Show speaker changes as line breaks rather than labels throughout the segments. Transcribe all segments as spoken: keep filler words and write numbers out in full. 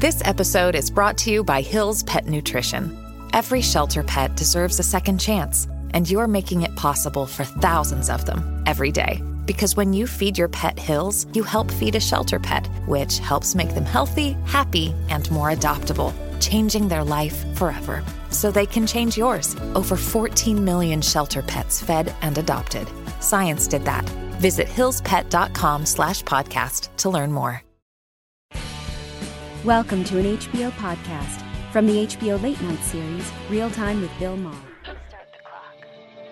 This episode is brought to you by Hill's Pet Nutrition. Every shelter pet deserves a second chance, and you're making it possible for thousands of them every day. Because when you feed your pet Hill's, you help feed a shelter pet, which helps make them healthy, happy, and more adoptable, changing their life forever. So they can change yours. Over fourteen million shelter pets fed and adopted. Science did that. Visit hillspet.com slash podcast to learn more.
Welcome to an H B O podcast from the H B O Late Night series, Real Time with Bill Maher.
Start the clock.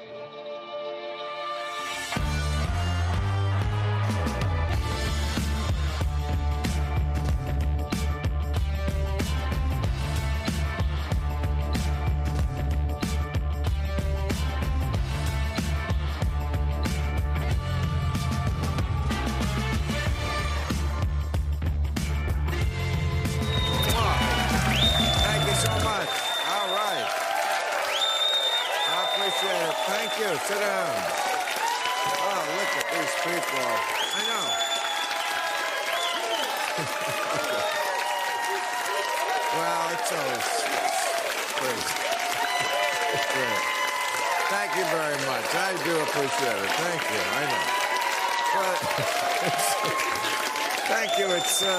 Thank you. Sit down. Oh, look at these people. I know. Well, it's always crazy. Yeah. Thank you very much. I do appreciate it. Thank you. I know. But thank you. It's uh,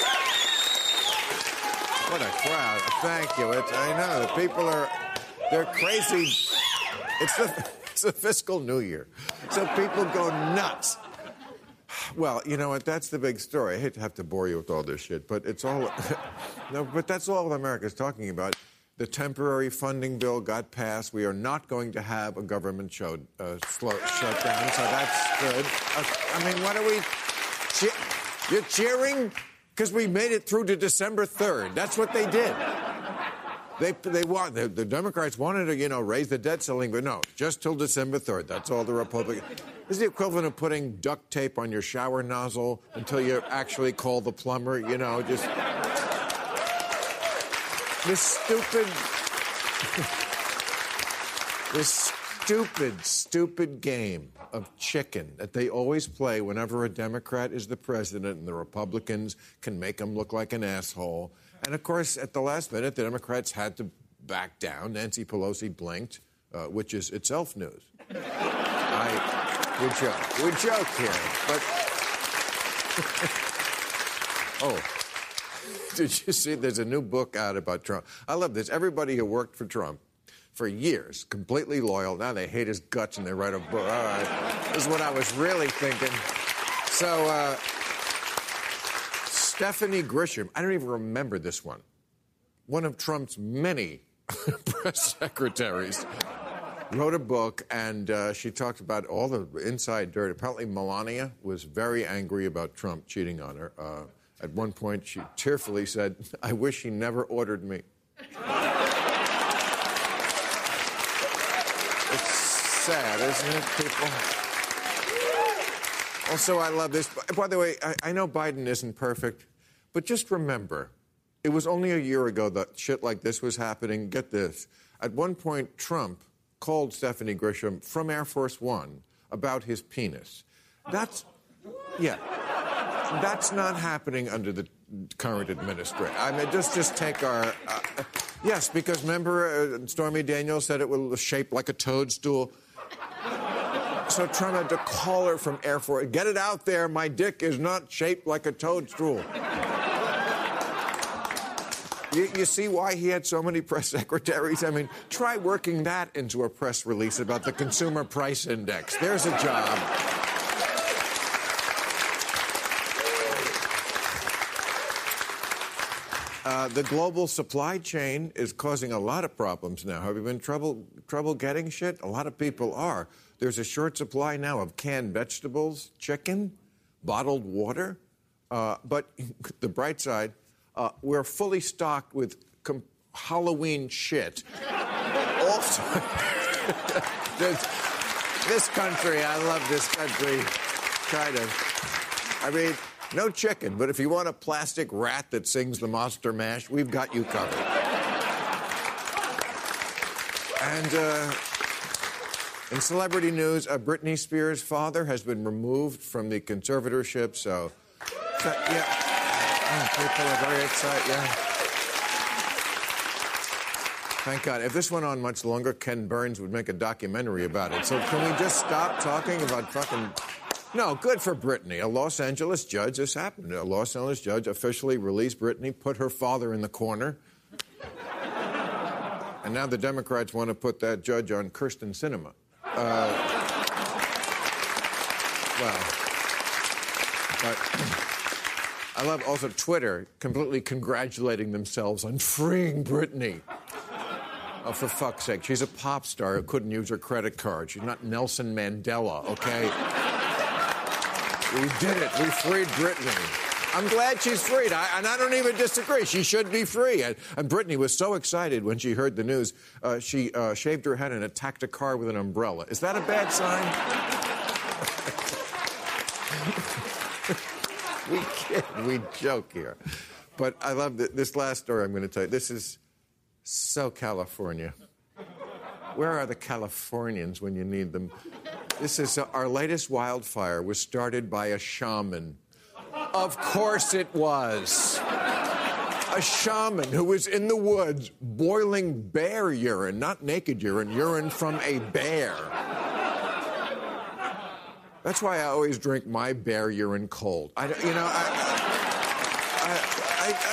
what a crowd. Thank you. It's, I know. The people are, they're crazy. It's the, it's the fiscal new year, so people go nuts. Well, you know what? That's the big story. I hate to have to bore you with all this shit, but it's all... no, but that's all America's talking about. The temporary funding bill got passed. We are not going to have a government show, uh, slow, shutdown, so that's good. Uh, I mean, what are we... Che- you're cheering? Because we made it through to December third. That's what they did. They they want the, the Democrats wanted to, you know, raise the debt ceiling, but no, just till December third. That's all the Republicans. This is the equivalent of putting duct tape on your shower nozzle until you actually call the plumber. You know, just this stupid, this stupid, stupid game of chicken that they always play whenever a Democrat is the president, and the Republicans can make him look like an asshole. And, of course, at the last minute, the Democrats had to back down. Nancy Pelosi blinked, uh, which is itself news. I, we joke. We joke here, but... oh, did you see there's a new book out about Trump? I love this. Everybody who worked for Trump for years, completely loyal, now they hate his guts and they write a book. All right, this is what I was really thinking. So, uh... Stephanie Grisham, I don't even remember this one, one of Trump's many press secretaries, wrote a book, and uh, she talked about all the inside dirt. Apparently Melania was very angry about Trump cheating on her. Uh, at one point, she tearfully said, I wish he never ordered me. It's sad, isn't it, people? Also, I love this. By the way, I, I know Biden isn't perfect, but just remember, it was only a year ago that shit like this was happening. Get this. At one point, Trump called Stephanie Grisham from Air Force One about his penis. That's, yeah, that's not happening under the current administration. I mean, just, just take our, uh, yes, because remember uh, Stormy Daniels said it was shaped like a toadstool. So Trump had to call her from Air Force. Get it out there, my dick is not shaped like a toadstool. You, you see why he had so many press secretaries? I mean, try working that into a press release about the Consumer Price Index. There's a job. Uh, the global supply chain is causing a lot of problems now. Have you been trouble trouble getting shit? A lot of people are. There's a short supply now of canned vegetables, chicken, bottled water. Uh, but the bright side, uh, we're fully stocked with com- Halloween shit. Also, this country, I love this country, kind of. I mean, no chicken, but if you want a plastic rat that sings the Monster Mash, we've got you covered. And uh, in celebrity news, uh, Britney Spears' father has been removed from the conservatorship, so... so yeah. Oh, People are very excited, yeah. Thank God. If this went on much longer, Ken Burns would make a documentary about it. So can we just stop talking about fucking... No, good for Britney. A Los Angeles judge, this happened. A Los Angeles judge officially released Britney, put her father in the corner. And now the Democrats want to put that judge on Kirsten Sinema. Uh, well, but... I love also Twitter completely congratulating themselves on freeing Britney. Oh, for fuck's sake. She's a pop star who couldn't use her credit card. She's not Nelson Mandela, okay? We did it. We freed Britney. I'm glad she's freed, I, and I don't even disagree. She should be free. And, and Britney was so excited when she heard the news, uh, she uh, shaved her head and attacked a car with an umbrella. Is that a bad sign? We kid, we joke here. But I love that this last story I'm going to tell you. This is so California. Where are the Californians when you need them? This is uh, our latest wildfire was started by a shaman. Of course it was. A shaman who was in the woods boiling bear urine, not naked urine, urine from a bear. That's why I always drink my bear urine cold. I, you know, I, I, I, I,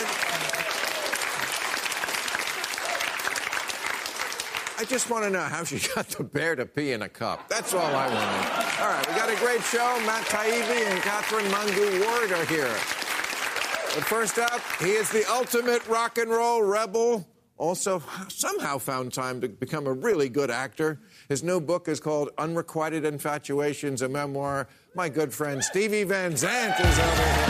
I just want to know how she got the bear to pee in a cup. That's all I want to know. All right, we got a great show. Matt Taibbi and Catherine Mangu-Ward are here. But first up, he is the ultimate rock and roll rebel. Also, somehow found time to become a really good actor. His new book is called Unrequited Infatuations, a memoir. My good friend Stevie Van Zandt is over here.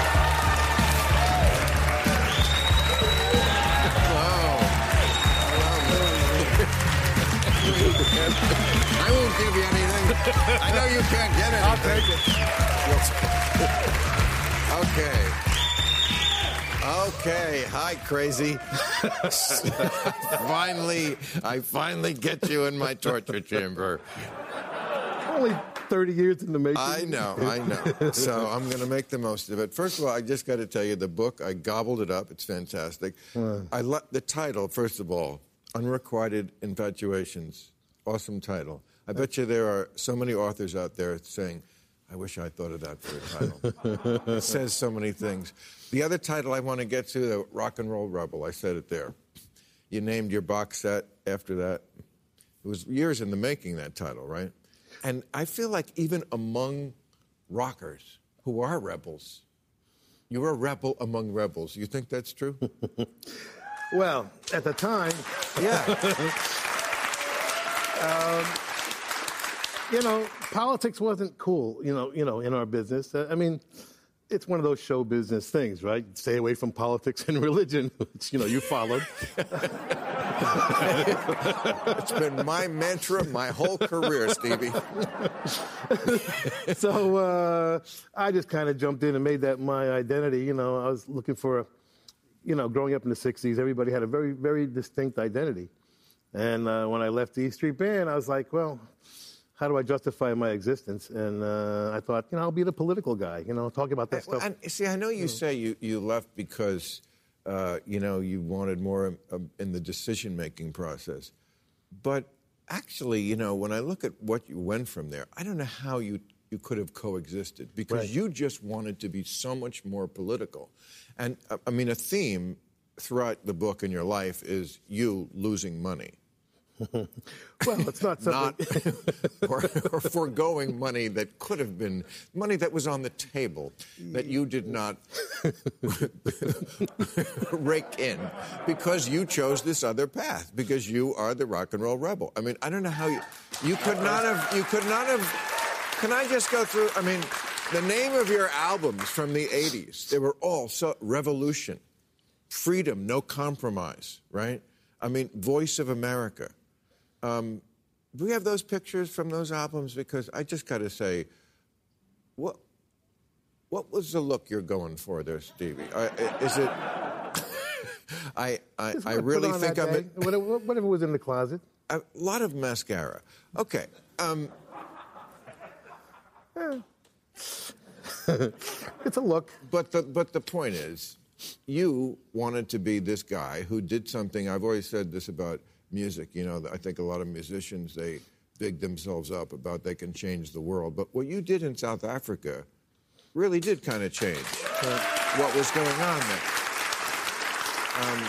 Hello. Hello. I won't give you anything. I know you can't get anything. I'll take it. Okay. Okay, hi, crazy. finally, I finally get you in my torture chamber.
Only thirty years in the making.
I know, I know. So I'm going to make the most of it. First of all, I just got to tell you, the book, I gobbled it up. It's fantastic. Wow. I lo- the title, first of all, Unrequited Infatuations. Awesome title. I bet you there are so many authors out there saying, I wish I thought of that for a title. It says so many things. The other title I want to get to, the Rock and Roll Rebel, I said it there. You named your box set after that. It was years in the making, that title, right? And I feel like even among rockers who are rebels, you're a rebel among rebels. You think that's true?
Well, at the time, yeah. um, you know, politics wasn't cool, you know, you know, in our business. Uh, I mean, it's one of those show business things, right? Stay away from politics and religion, which, you know, you followed.
It's been my mantra my whole career, Stevie.
So uh, I just kind of jumped in and made that my identity. You know, I was looking for, a, you know, growing up in the sixties, everybody had a very, very distinct identity. And uh, when I left the E Street Band, I was like, well, how do I justify my existence? And uh, I thought, you know, I'll be the political guy, you know, talking about that
I, well,
stuff.
And, see, I know you say you, you left because, uh, you know, you wanted more uh, in the decision-making process. But actually, you know, when I look at what you went from there, I don't know how you, you could have coexisted because
Right.
you just wanted to be so much more political. And, uh, I mean, a theme throughout the book in your life is you losing money.
Well, it's not something...
Not, or, or foregoing money that could have been, money that was on the table that you did not rake in because you chose this other path, because you are the rock and roll rebel. I mean, I don't know how you, you could not have, you could not have, can I just go through, I mean, the name of your albums from the eighties, they were all so, Revolution, Freedom, No Compromise, right? I mean, Voice of America. Um, do we have those pictures from those albums? Because I just got to say, what what was the look you're going for there, Stevie? I, is it? I I, I really think I'm.
A, whatever, whatever was in the closet.
A lot of mascara. Okay. Um,
It's a look.
but the but the point is, you wanted to be this guy who did something. I've always said this about music. You know, I think a lot of musicians, they big themselves up about they can change the world. But what you did in South Africa really did kind of change what was going on there. Um,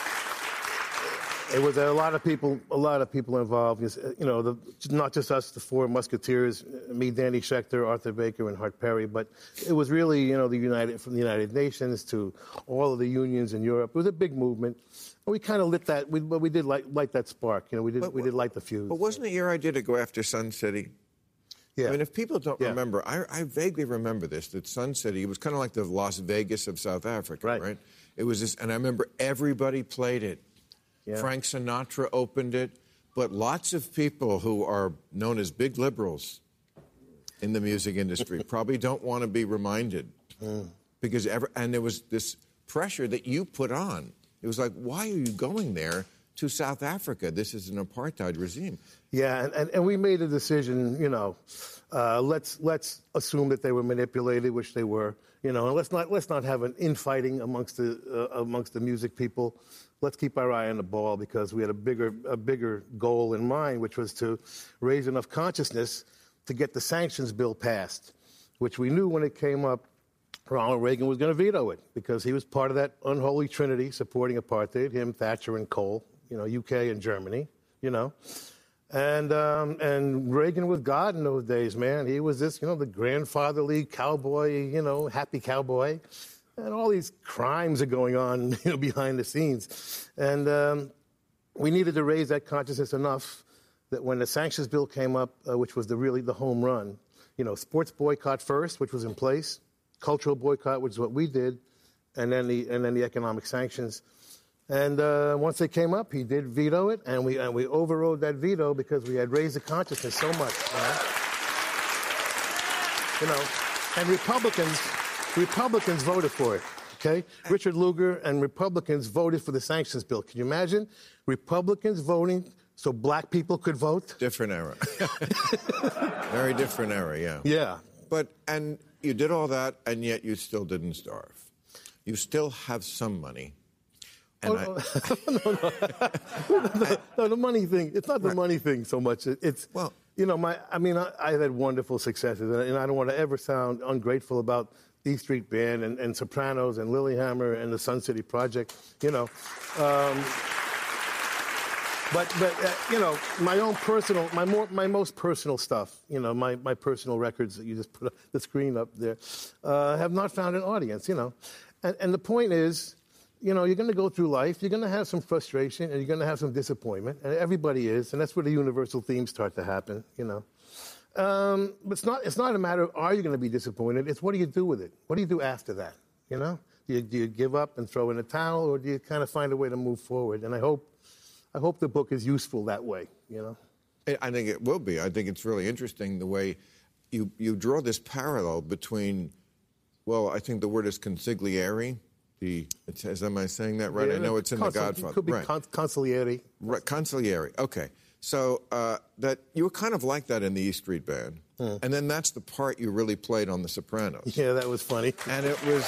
It was a lot of people, a lot of people involved. You know, the, not just us, the four Musketeers, me, Danny Schechter, Arthur Baker, and Hart Perry, but it was really, you know, the United, from the United Nations to all of the unions in Europe. It was a big movement. And we kind of lit that, we, but we did light, light that spark. You know, we did,
but,
we did light the fuse.
But wasn't it your idea to go after Sun City?
Yeah.
I mean, if people don't
yeah.
remember, I, I vaguely remember this, that Sun City, it was kind of like the Las Vegas of South Africa, right?
Right.
It was this, and I remember everybody played it.
Yeah.
Frank Sinatra opened it, but lots of people who are known as big liberals in the music industry probably don't want to be reminded. Mm. Because ever, and there was this pressure that you put on. It was like, why are you going there to South Africa? This is an apartheid regime.
Yeah, and, and, and we made a decision, you know, uh, let's let's assume that they were manipulated, which they were, you know, and let's not let's not have an infighting amongst the uh, amongst the music people. Let's keep our eye on the ball, because we had a bigger a bigger goal in mind, which was to raise enough consciousness to get the sanctions bill passed, which we knew when it came up, Ronald Reagan was going to veto it, because he was part of that unholy trinity supporting apartheid, him, Thatcher, and Kohl, you know, U K and Germany, you know. And um, and Reagan was God in those days, man. He was this, you know, the grandfatherly cowboy, you know, happy cowboy. And all these crimes are going on, you know, behind the scenes. And um, we needed to raise that consciousness enough that when the sanctions bill came up, uh, which was the really the home run, you know, sports boycott first, which was in place, cultural boycott, which is what we did, and then the and then the economic sanctions. And uh, once they came up, he did veto it, and we and we overrode that veto because we had raised the consciousness so much. You know, you know and Republicans. Republicans voted for it, okay? Richard Lugar and Republicans voted for the sanctions bill. Can you imagine? Republicans voting so black people could vote?
Different era. Very different era, yeah.
Yeah.
But, and you did all that, and yet you still didn't starve. You still have some money. And
oh,
I,
no, no. no, no, the money thing, it's not the right. money thing so much. It, it's, well, you know, my, I mean, I, I've had wonderful successes, and, and I don't want to ever sound ungrateful about E Street Band and, and Sopranos and Lilyhammer and the Sun City Project, you know. Um, but, but uh, you know, my own personal, my more, my most personal stuff, you know, my, my personal records that you just put up the screen up there, uh, have not found an audience, you know. And, and the point is, you know, you're going to go through life, you're going to have some frustration, and you're going to have some disappointment, and everybody is, and that's where the universal themes start to happen, you know. Um, but it's not, it's not a matter of are you going to be disappointed, it's what do you do with it? What do you do after that, you know? Do you, do you give up and throw in a towel, or do you kind of find a way to move forward? And I hope, I hope the book is useful that way, you know?
I think it will be. I think it's really interesting the way you, you draw this parallel between, well, I think the word is consigliere. The, is, am I saying that right? Yeah, I know it's in
consul-
The Godfather.
It could be
right.
con- consigliere.
Right, consigliere, okay. So uh, that you were kind of like that in the E Street Band. Hmm. And then that's the part you really played on The Sopranos.
Yeah, that was funny.
And it was...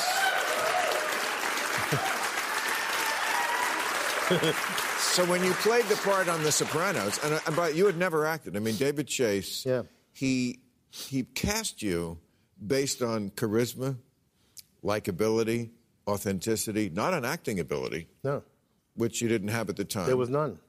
So when you played the part on The Sopranos, and, and but you had never acted. I mean, David Chase,
yeah.
he he cast you based on charisma, likability, authenticity, not on acting ability.
No.
Which you didn't have at the time.
There was none.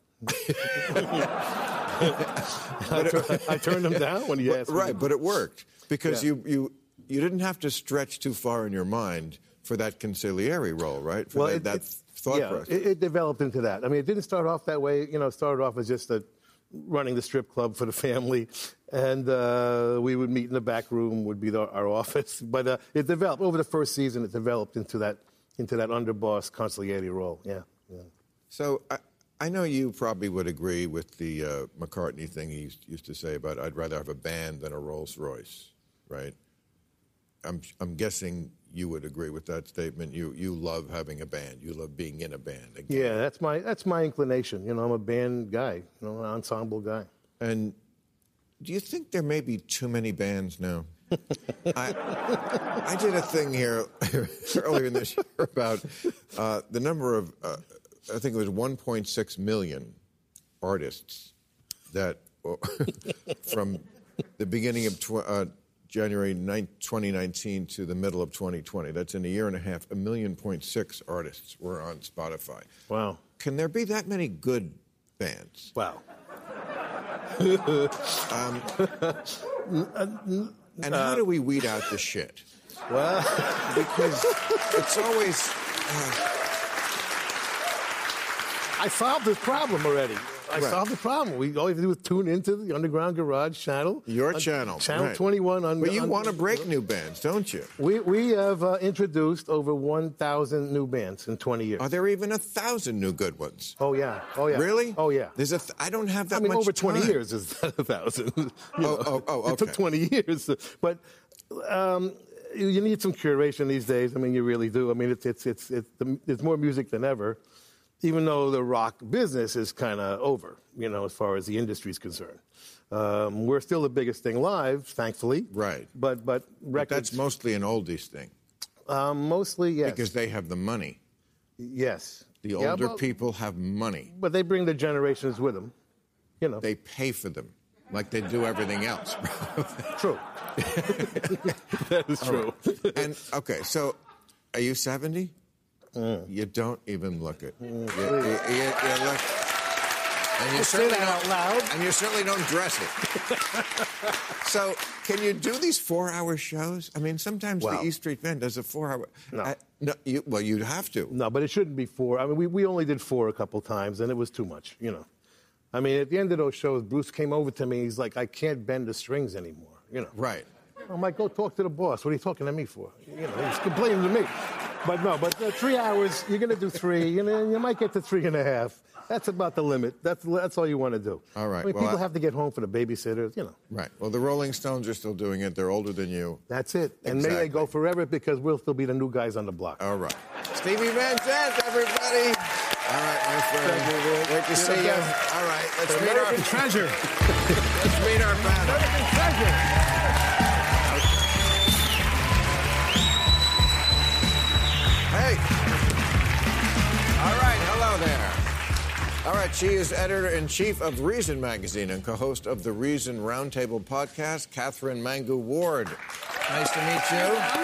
I, tur- I turned them down when you asked me.
Right, but it worked because
yeah.
you, you you didn't have to stretch too far in your mind for that consigliere role, right? For
well,
that,
it,
that
it,
thought
yeah,
process.
It, it developed into that. I mean, it didn't start off that way. You know, it started off as just a, running the strip club for the family, and uh, we would meet in the back room, would be the, our office. But uh, it developed over the first season. It developed into that into that underboss consigliere role. Yeah. yeah.
So I, I know you probably would agree with the uh, McCartney thing he used, used to say about I'd rather have a band than a Rolls Royce, right? I'm I'm guessing you would agree with that statement. You you love having a band. You love being in a band. Again.
Yeah, that's my that's my inclination. You know, I'm a band guy. You know, an ensemble guy.
And do you think there may be too many bands now? I, I did a thing here earlier in this year about uh, the number of, uh, I think it was one point six million artists that, well, from the beginning of tw- uh, January twenty nineteen to the middle of twenty twenty. That's in a year and a half. A million point six artists were on Spotify.
Wow.
Can there be that many good bands?
Wow.
um, and how do we weed out the shit?
Well,
because it's always... Uh,
I solved this problem already. I
Right.
solved the problem. We all you have to do is tune into the Underground Garage channel.
Your
on
channel.
Channel
right.
twenty-one. On,
But you
on,
want to break new bands, don't you?
We, we have uh, introduced over one thousand new bands in twenty years.
Are there even a thousand new good ones?
Oh, yeah. Oh, yeah.
Really?
Oh, yeah.
There's a th- I don't have that
I mean,
much
over twenty
time.
years is not a thousand. You
Oh,
know,
oh, oh, okay.
It took twenty years. But um, you you need some curation these days. I mean, you really do. I mean, it's, it's, it's, it's, the, there's more music than ever, even though the rock business is kind of over, you know, as far as the industry is concerned. Um, we're still the biggest thing live, thankfully.
Right.
But, but
But
records...
that's mostly an oldies thing.
Um, mostly, yes.
Because they have the money.
Yes.
The
Yeah,
older
but-
people have money.
But they bring the generations with them, you know.
They pay for them, like they do everything else.
True. That is true.
And, okay, so are you seventy? Mm. You don't even look it. Mm. You, you, you, you look... And you
say that
don't-
out loud.
And you certainly don't dress it. So, can you do these four-hour shows? I mean, sometimes
Wow.
the E Street Band does a four-hour...
No.
I, no you, well, you'd have to.
No, but it shouldn't be four. I mean, we, we only did four a couple times, and it was too much, you know. I mean, at the end of those shows, Bruce came over to me. He's like, I can't bend the strings anymore, you know.
Right.
I'm like, go talk to the boss. What are you talking to me for? You know, he's complaining to me. But no, but uh, three hours, you're going to do three. You know, you might get to three and a half. That's about the limit. That's that's all you want to do.
All right.
I mean,
Well,
people
I-
have to get home for the babysitters, you know.
Right. Well, the Rolling Stones are still doing it. They're older than you.
That's it. And may
Exactly.
they go forever because we'll still be the new guys on the block.
All right. Stevie Van Zandt, everybody. All right, my friend.
Thank you, Will.
Great to
You're
see
the
you.
best.
All right. Let's meet
American
our...
treasure.
Let's meet our panel.
American treasure.
Hey. All right, hello there. All right, she is editor-in-chief of Reason magazine and co-host of the Reason Roundtable podcast, Catherine Mangu Ward. Nice to meet you.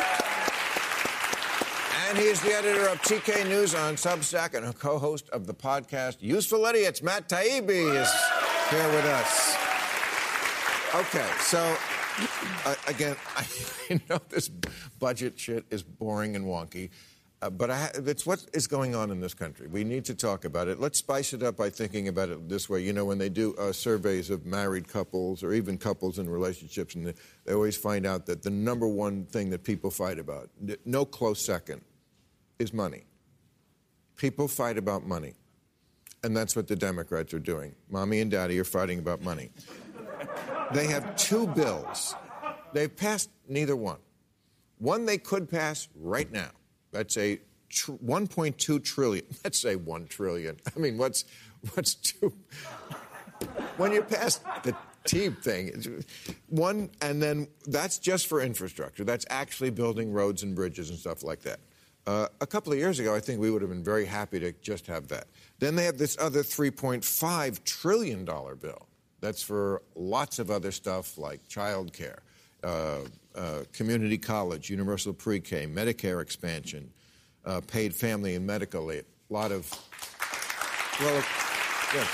And he is the editor of T K News on Substack and a co-host of the podcast Useful Idiots. Matt Taibbi is here with us. Okay, so, uh, again, I know this budget shit is boring and wonky. Uh, but I, it's what is going on in this country. We need to talk about it. Let's spice it up by thinking about it this way. You know, when they do uh, surveys of married couples or even couples in relationships, and they, they always find out that the number one thing that people fight about, no close second, is money. People fight about money. And that's what the Democrats are doing. Mommy and Daddy are fighting about money. They have two bills. They've passed neither one. One they could pass right now. That's a tr- one point two trillion. Let's say one trillion. I mean, what's what's two? When you pass the T thing, it's one, and then that's just for infrastructure. That's actually building roads and bridges and stuff like that. Uh, a couple of years ago, I think we would have been very happy to just have that. Then they have this other three point five trillion dollars bill. That's for lots of other stuff like child care. Uh, uh, community college, universal pre-K, Medicare expansion, uh, paid family and medical leave. A lot of, well, yeah.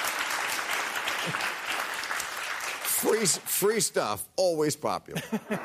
free, free stuff, always popular.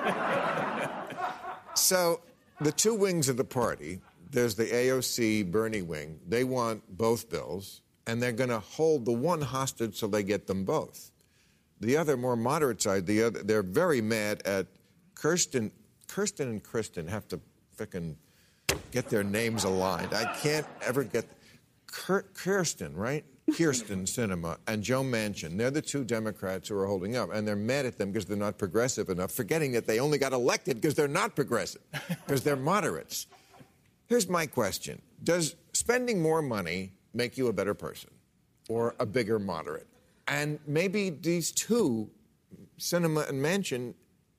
So the two wings of the party, there's the A O C Bernie wing. They want both bills, and they're going to hold the one hostage so they get them both. The other, more moderate side, the other, they're very mad at Kirsten. Kirsten and Kristen have to frickin' get their names aligned. I can't ever get Kir- Kirsten, right? Kirsten Sinema and Joe Manchin. They're the two Democrats who are holding up, and they're mad at them because they're not progressive enough, forgetting that they only got elected because they're not progressive, because they're moderates. Here's my question: does spending more money make you a better person, or a bigger moderate? And maybe these two, Sinema and Manchin,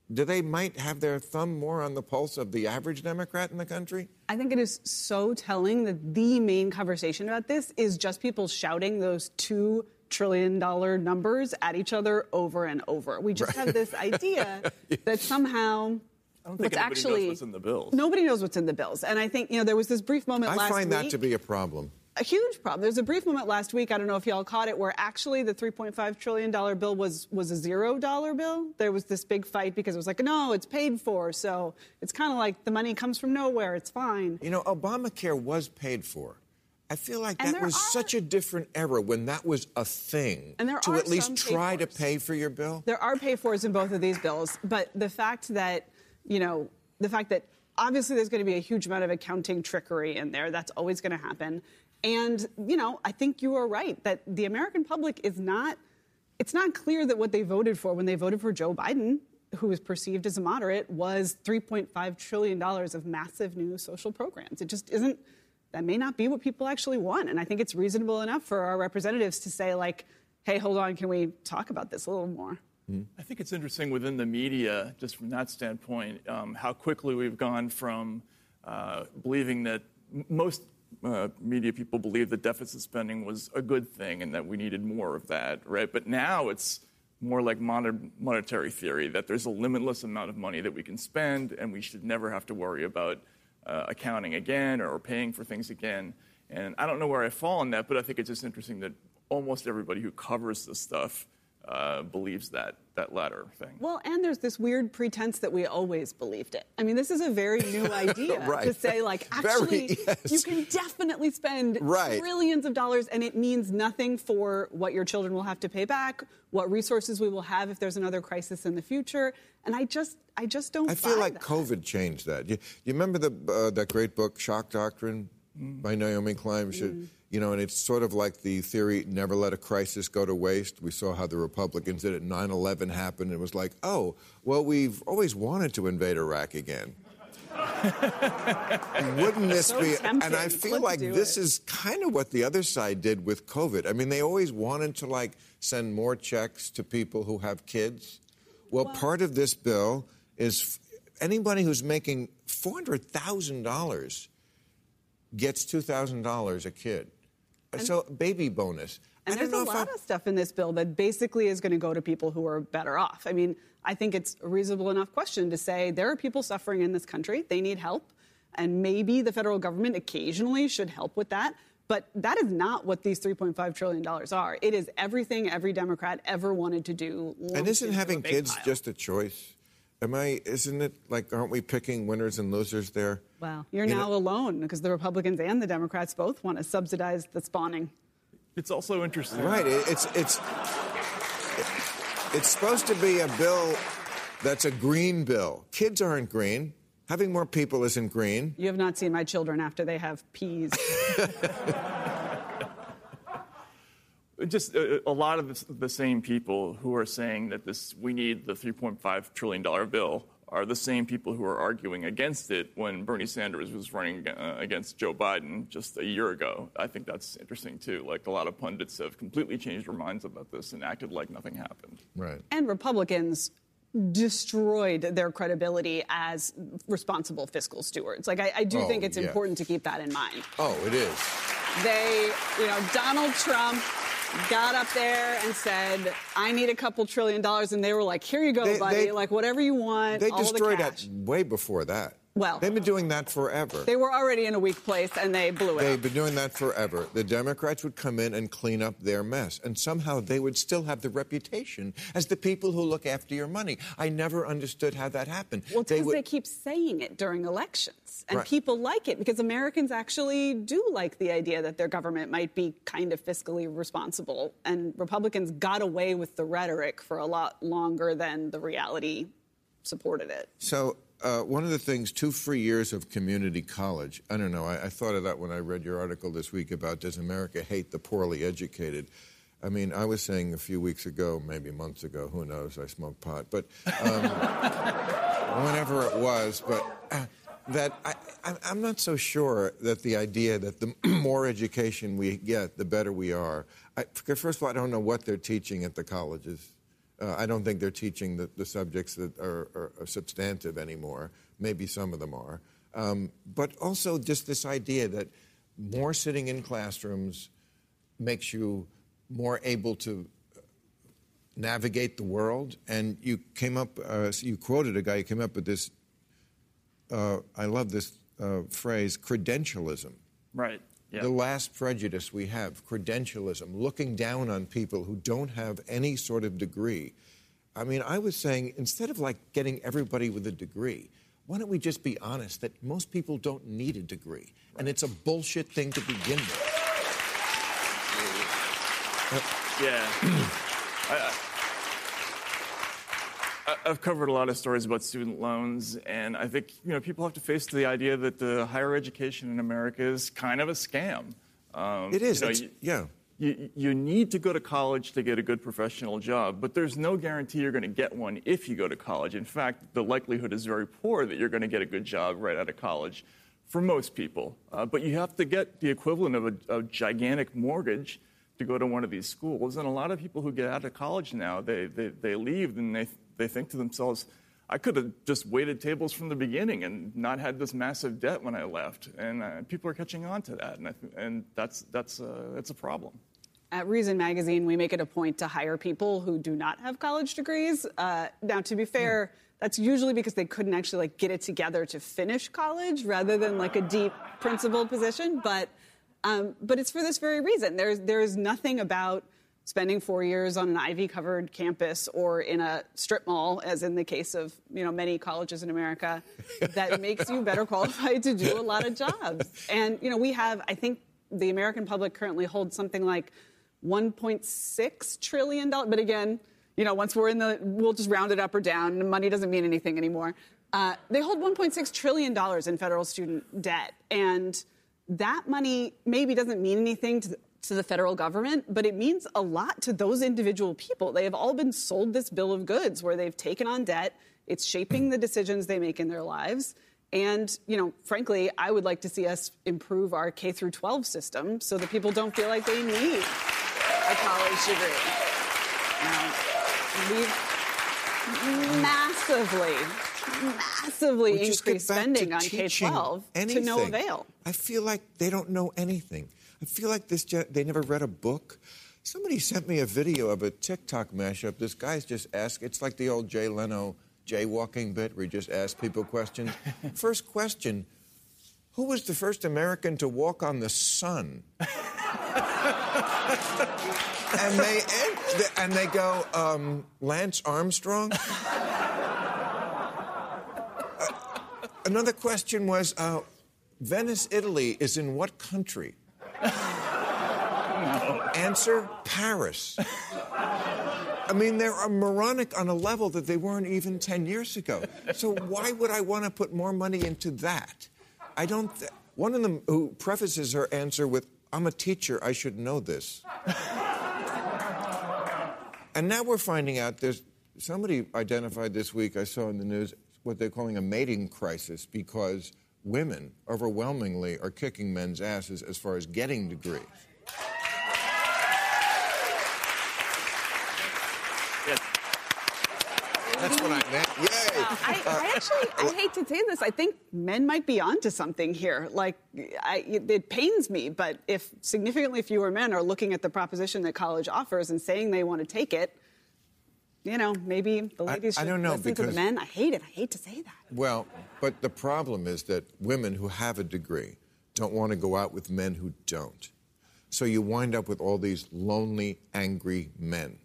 do they might have their thumb more on the pulse of the average Democrat in the country?
I think it is so telling that the main conversation about this is just people shouting those two trillion dollar numbers at each other over and over. We just right. have this idea that somehow
I don't think
what's
anybody
actually,
knows what's in the bills.
Nobody knows what's in the bills. And I think, you know, there was this brief moment
I
last week.
find that to be a problem.
A huge problem. There's a brief moment last week, I don't know if y'all caught it, where actually the three point five trillion dollars bill was, was a zero dollar bill. There was this big fight because it was like, no, it's paid for. So it's kind of like the money comes from nowhere. It's fine.
You know, Obamacare was paid for. I feel like
And
that was
are,
such a different era when that was a thing
and there
to
are
at least
some
try to
pay-fors.
pay for your bill.
There are pay-fors in both of these bills, but the fact that, you know, the fact that obviously there's going to be a huge amount of accounting trickery in there, that's always going to happen. And, you know, I think you are right that the American public is not, it's not clear that what they voted for when they voted for Joe Biden, who was perceived as a moderate, was three point five trillion dollars of massive new social programs. It just isn't, that may not be what people actually want. And I think it's reasonable enough for our representatives to say, like, hey, hold on, can we talk about this a little more?
I think it's interesting within the media, just from that standpoint, um, how quickly we've gone from uh, believing that m- most uh, media people believe that deficit spending was a good thing and that we needed more of that, right? But now it's more like mon- monetary theory, that there's a limitless amount of money that we can spend and we should never have to worry about uh, accounting again or paying for things again. And I don't know where I fall on that, but I think it's just interesting that almost everybody who covers this stuff Uh, believes that that latter thing.
Well, and there's this weird pretense that we always believed it. I mean, this is a very new idea
right.
to say, like, actually,
very, yes.
you can definitely spend
right.
trillions of dollars, and it means nothing for what your children will have to pay back, what resources we will have if there's another crisis in the future. And I just, I just don't.
I feel
buy
like
that.
COVID changed that. You, you remember the uh, that great book, Shock Doctrine, mm. by Naomi Klein? Mm. You know, and it's sort of like the theory, never let a crisis go to waste. We saw how the Republicans did it. nine eleven happened. It was like, oh, well, we've always wanted to invade Iraq again. Wouldn't this
so
be?
Tempting.
And I feel
Let's
like this
it.
is kind of what the other side did with COVID. I mean, they always wanted to, like, send more checks to people who have kids. Well, well part of this bill is anybody who's making four hundred thousand dollars gets two thousand dollars a kid. And so, baby bonus.
And
I
there's
don't
a
know
lot
if I...
of stuff in this bill that basically is going to go to people who are better off. I mean, I think it's a reasonable enough question to say there are people suffering in this country. They need help. And maybe the federal government occasionally should help with that. But that is not what these three point five trillion dollars are. It is everything every Democrat ever wanted to do.
And isn't having kids
pile.
just a choice? Am I, isn't it, like, aren't we picking winners and losers there?
Well, you're
you
now
know?
alone because the Republicans and the Democrats both want to subsidize the spawning.
It's also interesting.
Right. It, it's, it's, it, it's supposed to be a bill that's a green bill. Kids aren't green. Having more people isn't green.
You have not seen my children after they have peas.
Just a, a lot of the, the same people who are saying that this we need the three point five trillion dollars bill are the same people who are arguing against it when Bernie Sanders was running uh, against Joe Biden just a year ago. I think that's interesting, too. Like, a lot of pundits have completely changed their minds about this and acted like nothing happened.
Right.
And Republicans destroyed their credibility as responsible fiscal stewards. Like, I, I do
oh,
think it's
yeah.
important to keep that in mind.
Oh, it is.
They, you know, Donald Trump got up there and said, I need a couple trillion dollars. And they were like, here you go,
they,
buddy.
They,
like, whatever you want.
They
all
destroyed
the cash.
that way before that.
Well,
they've been doing that forever.
They were already in a weak place, and they blew it
They've
up.
been doing that forever. The Democrats would come in and clean up their mess, and somehow they would still have the reputation as the people who look after your money. I never understood how that happened.
Well, because they,
would...
they keep saying it during elections, and
right.
people like it because Americans actually do like the idea that their government might be kind of fiscally responsible, and Republicans got away with the rhetoric for a lot longer than the reality supported it.
So uh, one of the things, two free years of community college, I don't know, I, I thought of that when I read your article this week about does America hate the poorly educated? I mean, I was saying a few weeks ago, maybe months ago, who knows, I smoke pot, but um, whenever it was, but uh, that I, I, I'm not so sure that the idea that the more education we get, the better we are. I, first of all, I don't know what they're teaching at the colleges. Uh, I don't think they're teaching the, the subjects that are, are, are substantive anymore. Maybe some of them are. Um, but also just this idea that more sitting in classrooms makes you more able to navigate the world. And you came up, uh, you quoted a guy, you came up with this, uh, I love this uh, phrase, credentialism.
Right. Yeah.
The last prejudice we have, credentialism, looking down on people who don't have any sort of degree. I mean, I was saying, instead of like getting everybody with a degree, why don't we just be honest that most people don't need a degree? Right. And it's a bullshit thing to begin with. Uh,
yeah. I, I, I've covered a lot of stories about student loans, and I think, you know, people have to face the idea that the higher education in America is kind of a scam. Um,
it is,
you know,
it's,
you,
yeah.
You, you need to go to college to get a good professional job, but there's no guarantee you're going to get one if you go to college. In fact, the likelihood is very poor that you're going to get a good job right out of college for most people. Uh, but you have to get the equivalent of a, a gigantic mortgage to go to one of these schools. And a lot of people who get out of college now, they, they, they leave and they, they think to themselves, I could have just waited tables from the beginning and not had this massive debt when I left. And uh, people are catching on to that, and, I th- and that's, that's, uh, that's a problem.
At Reason Magazine, we make it a point to hire people who do not have college degrees. Uh, now, to be fair, mm. that's usually because they couldn't actually like get it together to finish college rather than like a deep principal position. But um, but it's for this very reason. There's there's nothing about spending four years on an Ivy-covered campus or in a strip mall, as in the case of, you know, many colleges in America, that makes you better qualified to do a lot of jobs. And, you know, we have, I think the American public currently holds something like one point six trillion dollars. But again, you know, once we're in the, we'll just round it up or down. Money doesn't mean anything anymore. Uh, they hold one point six trillion dollars in federal student debt. And that money maybe doesn't mean anything to the, to the federal government, but it means a lot to those individual people. They have all been sold this bill of goods where they've taken on debt. It's shaping the decisions they make in their lives. And, you know, frankly, I would like to see us improve our K through twelve system so that people don't feel like they need a college degree. Now, we've massively, massively
we
increased spending on K twelve to no avail.
I feel like they don't know anything. I feel like this. They never read a book. Somebody sent me a video of a TikTok mashup. This guy's just asked. It's like the old Jay Leno jaywalking bit where he just asks people questions. First question, who was the first American to walk on the sun? and they and they go, um, Lance Armstrong? uh, another question was, uh, Venice, Italy is in what country? No. Answer, Paris. I mean, they're moronic on a level that they weren't even ten years ago. So why would I want to put more money into that? I don't... Th- One of them who prefaces her answer with, I'm a teacher, I should know this. And now we're finding out there's... Somebody identified this week, I saw in the news, what they're calling a mating crisis because women overwhelmingly are kicking men's asses as far as getting degrees.
Yes.
That's what I meant. Yay!
Uh, I, I actually, I hate to say this, I think men might be onto something here. Like, I, it, it pains me, but if significantly fewer men are looking at the proposition that college offers and saying they want to take it, you know, maybe the ladies
I, I
should
don't know,
listen to the men. I hate it. I hate to say that.
Well, but the problem is that women who have a degree don't want to go out with men who don't. So you wind up with all these lonely, angry men.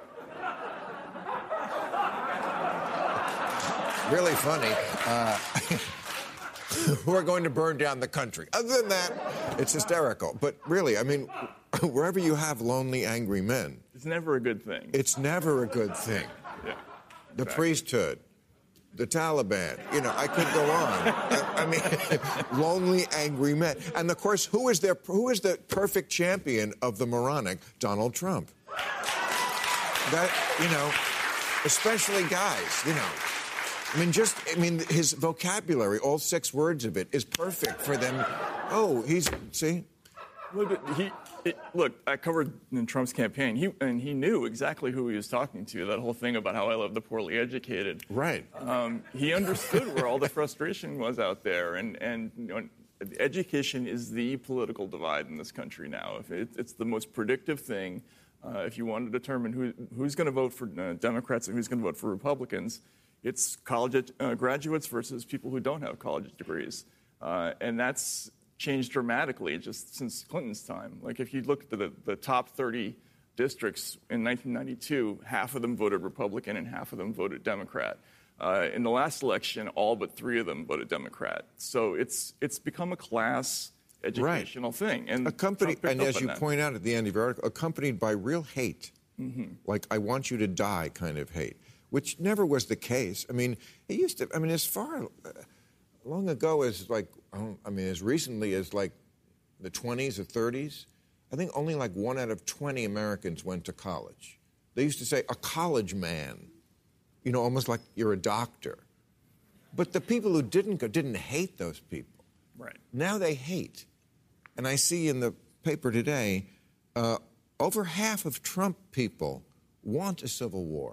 Really funny. Uh, who are going to burn down the country. Other than that, it's hysterical. But really, I mean, wherever you have lonely, angry men...
It's never a good thing.
It's never a good thing.
Yeah,
the
exactly.
priesthood, the Taliban, you know, I could go on. I, I mean, lonely, angry men. And, of course, who is, their, who is the perfect champion of the moronic? Donald Trump. That, you know, especially guys, you know. I mean, just, I mean, his vocabulary, all six words of it, is perfect for them. Oh, he's, see?
Look, he, it, look, I covered in Trump's campaign, he, and he knew exactly who he was talking to, that whole thing about how I love the poorly educated.
Right.
Um, he understood where all the frustration was out there, and, and you know, education is the political divide in this country now. If it, it's the most predictive thing. Uh, if you want to determine who, who's going to vote for uh, Democrats and who's going to vote for Republicans, it's college uh, graduates versus people who don't have college degrees. Uh, and that's changed dramatically just since Clinton's time. Like, if you look at the, the top thirty districts in nineteen ninety-two, half of them voted Republican and half of them voted Democrat. Uh, in the last election, all but three of them voted Democrat. So it's it's become a class educational right. thing. And
accompanied, and as you
that.
point out at the end of your article, accompanied by real hate,
mm-hmm.
like "I want you to die" kind of hate, which never was the case. I mean, it used to. I mean, as far uh, long ago as like. I mean, as recently as like the twenties or thirties, I think only like one out of twenty Americans went to college. They used to say, a college man, you know, almost like you're a doctor. But the people who didn't go didn't hate those people.
Right.
Now they hate. And I see in the paper today, uh, over half of Trump people want a civil war.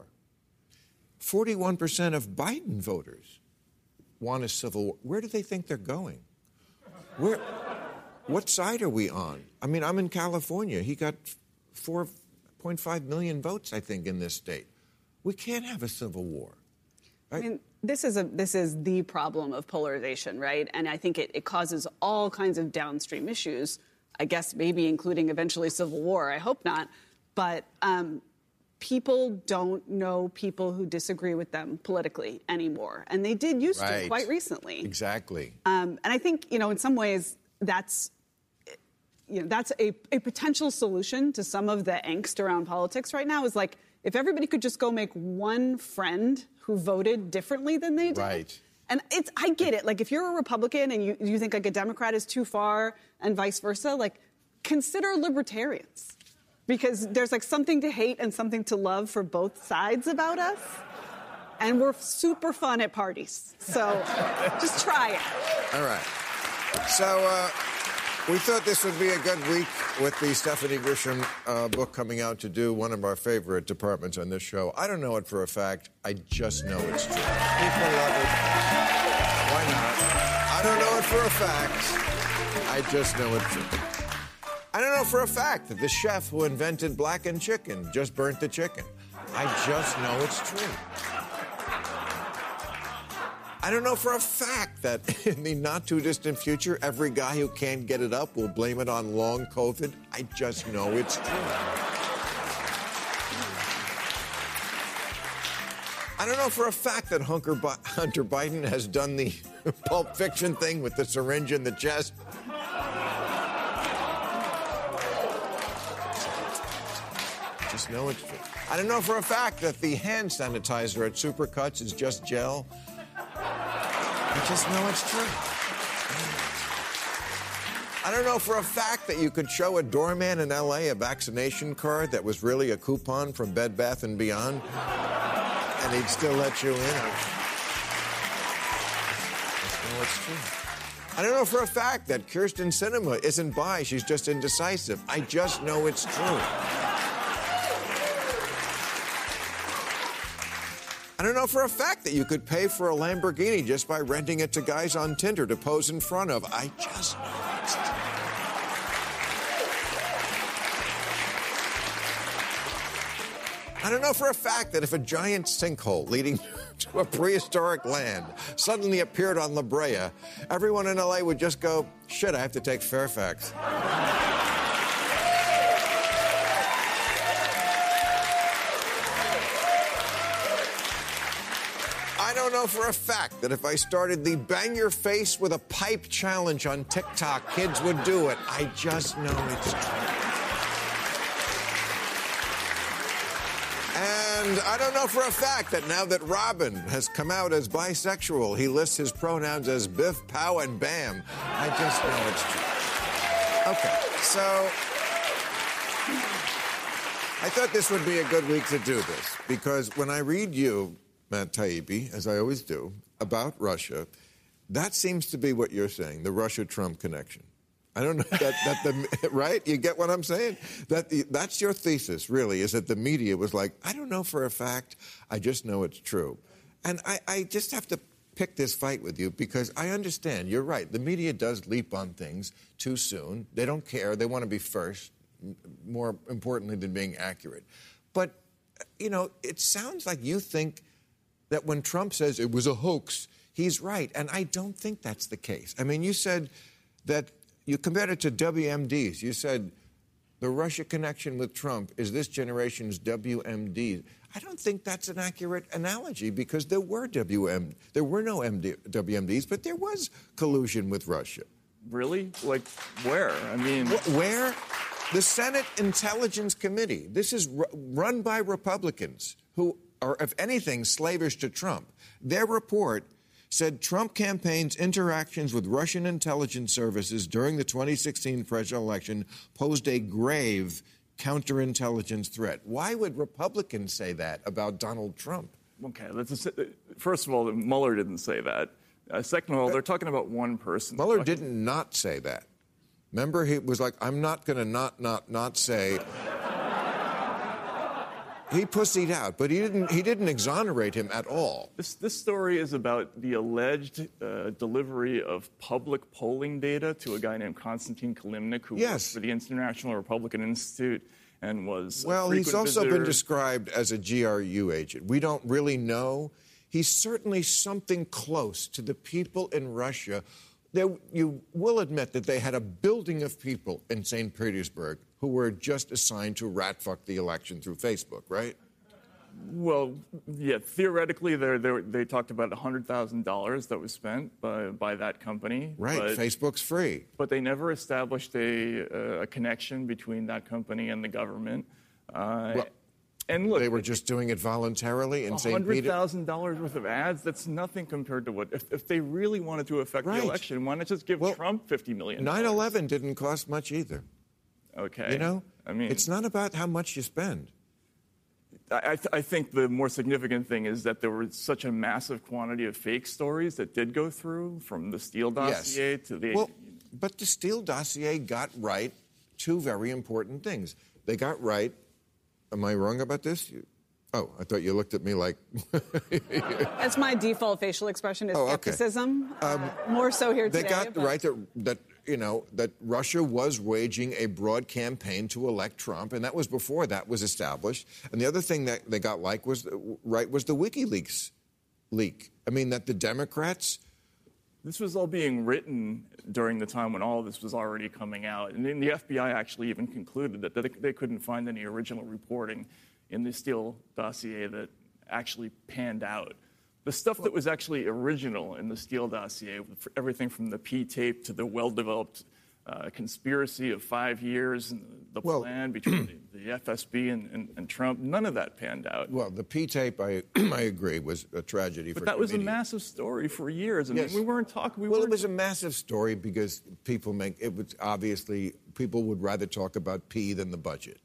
forty-one percent of Biden voters want a civil war. Where do they think they're going? Where, what side are we on? I mean, I'm in California. He got four point five million votes, I think, in this state. We can't have a civil war. Right?
I mean, this is a this is the problem of polarization, right? And I think it, it causes all kinds of downstream issues. I guess maybe including eventually civil war. I hope not. But um, people don't know people who disagree with them politically anymore. And they did used
right.
to quite recently.
Exactly.
Um, and I think, you know, in some ways, that's, you know, that's a, a potential solution to some of the angst around politics right now is like, if everybody could just go make one friend who voted differently than they did.
Right.
And it's, I get it. Like, if you're a Republican and you, you think like a Democrat is too far and vice versa, like, consider libertarians. Because there's like something to hate and something to love for both sides about us. And we're super fun at parties. So just try it.
All right. So uh, we thought this would be a good week with the Stephanie Grisham uh, book coming out to do one of our favorite departments on this show. I don't know it for a fact. I just know it's true. People love it. Why not? I don't know it for a fact. I just know it's true. I don't know for a fact that the chef who invented blackened chicken just burnt the chicken. I just know it's true. I don't know for a fact that in the not-too-distant future, every guy who can't get it up will blame it on long COVID. I just know it's true. I don't know for a fact that Hunter Biden has done the Pulp Fiction thing with the syringe in the chest. Just know it's true. I don't know for a fact that the hand sanitizer at Supercuts is just gel. I just know it's true. I don't know for a fact that you could show a doorman in L A a vaccination card that was really a coupon from Bed Bath and Beyond, and he'd still let you in. I just know it's true. I don't know for a fact that Kirsten Sinema isn't bi, she's just indecisive. I just know it's true. I don't know for a fact that you could pay for a Lamborghini just by renting it to guys on Tinder to pose in front of. I just know it's true. I don't know for a fact that if a giant sinkhole leading to a prehistoric land suddenly appeared on La Brea, everyone in L A would just go, shit, I have to take Fairfax. I don't know for a fact that if I started the bang your face with a pipe challenge on TikTok, kids would do it. I just know it's true. And I don't know for a fact that now that Robin has come out as bisexual, he lists his pronouns as Biff, Pow, and Bam. I just know it's true. Okay, so I thought this would be a good week to do this, because when I read you, Matt Taibbi, as I always do, about Russia, that seems to be what you're saying, the Russia-Trump connection. I don't know that, that the right. You get what I'm saying? That the, that's your thesis, really, is that the media was like, I don't know for a fact. I just know it's true, and I, I just have to pick this fight with you because I understand. You're right. The media does leap on things too soon. They don't care. They want to be first, more importantly than being accurate. But you know, it sounds like you think that when Trump says it was a hoax, he's right, and I don't think that's the case. I mean, you said that. You compared it to W M Ds. You said the Russia connection with Trump is this generation's W M Ds. I don't think that's an accurate analogy because there were W M, there were no M D, W M Ds, but there was collusion with Russia.
Really? Like where? I mean,
where? The Senate Intelligence Committee. This is r- run by Republicans who are, if anything, slavish to Trump. Their report said Trump campaign's interactions with Russian intelligence services during the twenty sixteen presidential election posed a grave counterintelligence threat. Why would Republicans say that about Donald Trump?
Okay, let's, first of all, Mueller didn't say that. Uh, second of all, they're talking about one person.
Mueller didn't not say that. Remember, he was like, I'm not going to not, not, not say... He pussied out, but he didn't. He didn't exonerate him at all.
This this story is about the alleged uh, delivery of public polling data to a guy named Konstantin Kilimnik, who
yes.
works for the International Republican Institute and was
well.
A
he's also
visitor.
been described as a G R U agent. We don't really know. He's certainly something close to the people in Russia. There, you will admit that they had a building of people in Saint Petersburg who were just assigned to rat-fuck the election through Facebook, right?
Well, yeah, theoretically, they're, they're, they talked about one hundred thousand dollars that was spent by, by that company.
Right,
but,
Facebook's free.
But they never established a, a connection between that company and the government. Uh,
well,
and look,
they were just doing it voluntarily in Saint Petersburg?
one hundred thousand dollars worth of ads, that's nothing compared to what... If, if they really wanted to affect
right.
the election, why not just give
well,
Trump fifty million dollars?
nine eleven didn't cost much either.
Okay.
You know?
I mean,
it's not about how much you spend.
I, th- I think the more significant thing is that there was such a massive quantity of fake stories that did go through, from the Steele dossier
yes.
to the...
Well, but the Steele dossier got right two very important things. They got right... Am I wrong about this? You, oh, I thought you looked at me like...
That's my default facial expression is
oh, okay.
skepticism.
Um,
uh, more so here
they
today.
They got
but...
right that, that, you know, that Russia was waging a broad campaign to elect Trump, and that was before that was established. And the other thing that they got like was right was the WikiLeaks leak. I mean, that the Democrats...
This was all being written during the time when all of this was already coming out. And then the F B I actually even concluded that they, they couldn't find any original reporting in the Steele dossier that actually panned out. The stuff that was actually original in the Steele dossier, everything from the P-tape to the well-developed uh, conspiracy of five years and the
well,
plan between the, the F S B and, and, and Trump, none of that panned out.
Well, the P-tape, I, I agree, was a tragedy
but
for
But that was
comedians.
a massive story for years. I
yes.
mean, we weren't talking... We
well,
weren't
it was a massive story because people make... It was obviously... People would rather talk about P than the budget.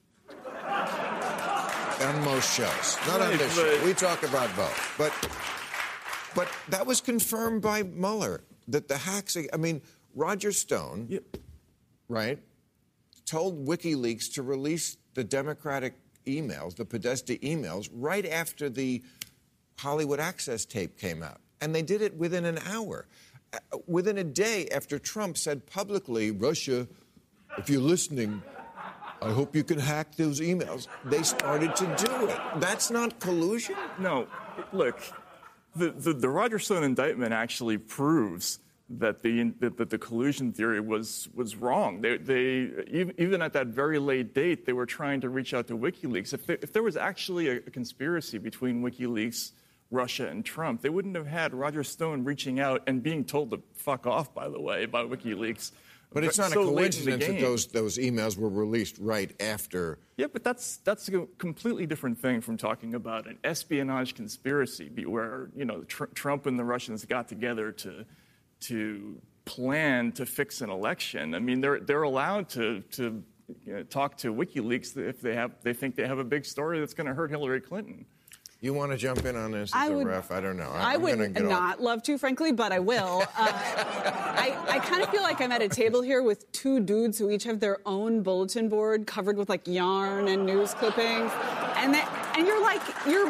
On most shows. Not right, on this show. We talk about both. But, but that was confirmed by Mueller, that the hacks... I mean, Roger Stone...
Yep.
right, told WikiLeaks to release the Democratic emails, the Podesta emails, right after the Hollywood Access tape came out. And they did it within an hour. Uh, within a day after Trump said publicly, Russia, if you're listening, I hope you can hack those emails. They started to do it. That's not collusion?
No. Look, the, the, the Roger Stone indictment actually proves that the that, that the collusion theory was was wrong. They, they even, even at that very late date, they were trying to reach out to WikiLeaks. If there, if there was actually a, a conspiracy between WikiLeaks, Russia, and Trump, they wouldn't have had Roger Stone reaching out and being told to fuck off, by the way, by WikiLeaks.
But it's not
so
a coincidence that those those emails were released right after.
Yeah, but that's that's a completely different thing from talking about an espionage conspiracy where, you know, tr- Trump and the Russians got together to to plan to fix an election. I mean, they're they're allowed to to you know, talk to WikiLeaks if they have they think they have a big story that's going to hurt Hillary Clinton.
You want to jump in on this as
I
a
would,
ref? I don't know.
I,
I
would not
off.
love to, frankly, but I will. Uh, I, I kind of feel like I'm at a table here with two dudes who each have their own bulletin board covered with like yarn and news clippings, and that, and you're like, you're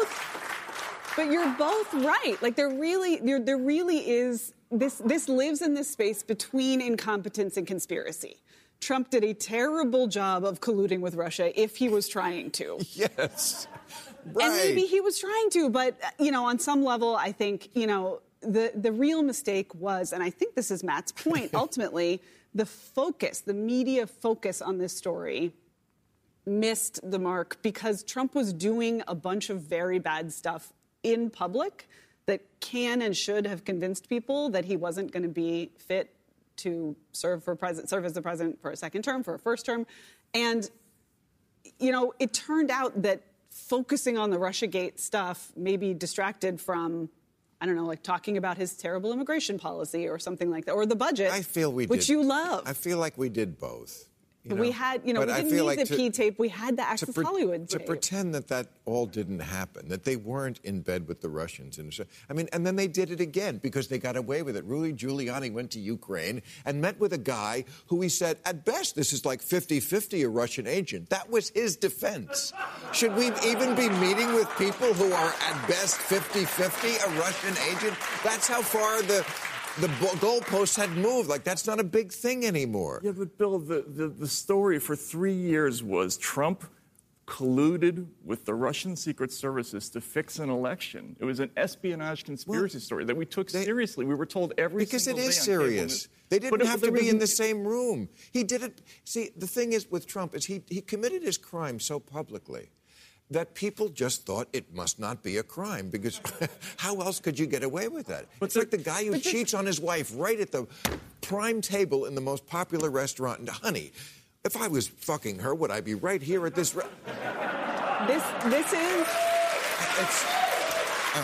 both, but you're both right. Like there really, there, there really is this. This lives in this space between incompetence and conspiracy. Trump did a terrible job of colluding with Russia if he was trying to.
Yes. Right.
And maybe he was trying to, but, you know, on some level, I think, you know, the, the real mistake was, and I think this is Matt's point, ultimately, the focus, the media focus on this story missed the mark because Trump was doing a bunch of very bad stuff in public that can and should have convinced people that he wasn't going to be fit to serve for president, serve as the president for a second term, for a first term. And, you know, it turned out that focusing on the Russiagate stuff maybe distracted from, I don't know, like talking about his terrible immigration policy or something like that, or the budget,
I feel we
which
did.
you love.
I feel like we did both. You know?
We had, you know,
But
we
I
didn't
feel
need
like
the
to-
P tape. We had the Access
pre-
Hollywood
to
tape.
pretend that that all didn't happen, that they weren't in bed with the Russians. And so, I mean, and then they did it again because they got away with it. Rudy Giuliani went to Ukraine and met with a guy who he said, at best, this is like fifty-fifty a Russian agent. That was his defense. Should we even be meeting with people who are at best fifty-fifty a Russian agent? That's how far the... The goalposts had moved. Like, that's not a big thing anymore.
Yeah, but Bill, the, the, the story for three years was Trump colluded with the Russian Secret Services to fix an election. It was an espionage conspiracy
Well,
story that we took
they,
seriously. We were told every
because
single
it
day
is
on cable
serious.
news.
They didn't
But
have
it,
to be in the
was-
same room. He did it. See, the thing is with Trump is he, he committed his crime so publicly that people just thought it must not be a crime because how else could you get away with that?
But
it's
the-
like the guy who
but the-
cheats on his wife right at the prime table in the most popular restaurant. And honey, if I was fucking her, would I be right here at this? Re-
This, this is...
it's. All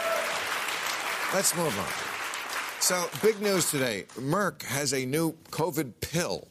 right. Let's move on. So, big news today. Merck has a new COVID pill.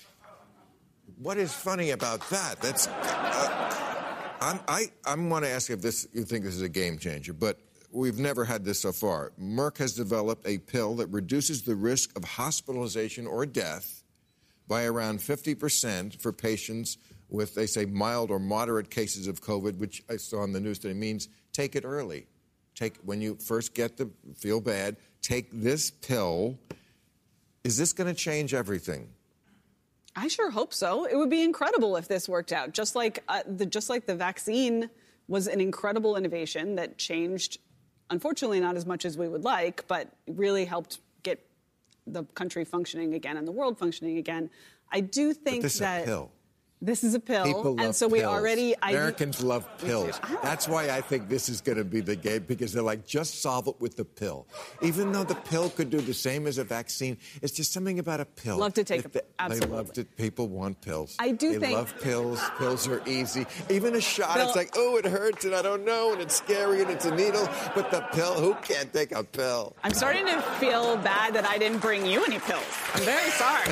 What is funny about that? That's. Uh, I'm, I I want to ask if this you think this is a game changer, but we've never had this so far. Merck has developed a pill that reduces the risk of hospitalization or death by around fifty percent for patients with, they say, mild or moderate cases of COVID, which I saw on the news today means take it early. Take when you first get the feel bad, take this pill. Is this going to change everything?
I sure hope so. It would be incredible if this worked out. Just like uh, the just like the vaccine was an incredible innovation that changed, unfortunately, not as much as we would like, but really helped get the country functioning again and the world functioning again. I do think
But this
that
is a pill.
this is a pill,
People love
and so we
pills.
already I,
Americans love
We do.
pills.
I don't-
That's why I think this is going to be the game because they're like, just solve it with the pill. Even though the pill could do the same as a vaccine, it's just something about a pill.
Love to take
If
a-
they,
absolutely.
They love to. People want pills.
I do
they
think-
love pills. Pills are easy. Even a shot,
Bill-
it's like, oh, it hurts and I don't know and it's scary and it's a needle. But the pill, who can't take a pill?
I'm starting to feel bad that I didn't bring you any pills. I'm very sorry.